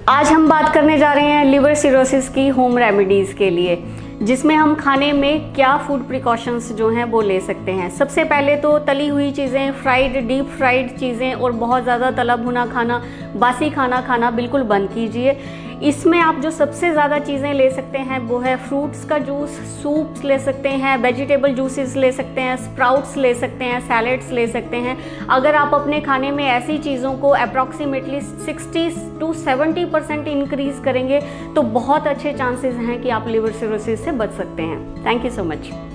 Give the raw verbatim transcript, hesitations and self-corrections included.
आज हम बात करने जा रहे हैं लिवर सिरोसिस की होम रेमेडीज़ के लिए, जिसमें हम खाने में क्या फूड प्रिकॉशंस जो हैं वो ले सकते हैं। सबसे पहले तो तली हुई चीज़ें, फ्राइड डीप फ्राइड चीज़ें और बहुत ज़्यादा तला भुना खाना, बासी खाना खाना बिल्कुल बंद कीजिए। इसमें आप जो सबसे ज़्यादा चीज़ें ले सकते हैं वो है फ्रूट्स का जूस, सूप्स ले सकते हैं, वेजिटेबल जूसेस ले सकते हैं, स्प्राउट्स ले सकते हैं, सैलेड्स ले सकते हैं। अगर आप अपने खाने में ऐसी चीज़ों को approximately sixty to seventy percent increase करेंगे तो बहुत अच्छे चांसेस हैं कि आप लिवर सिरोसिस से बच सकते हैं। Thank you so much.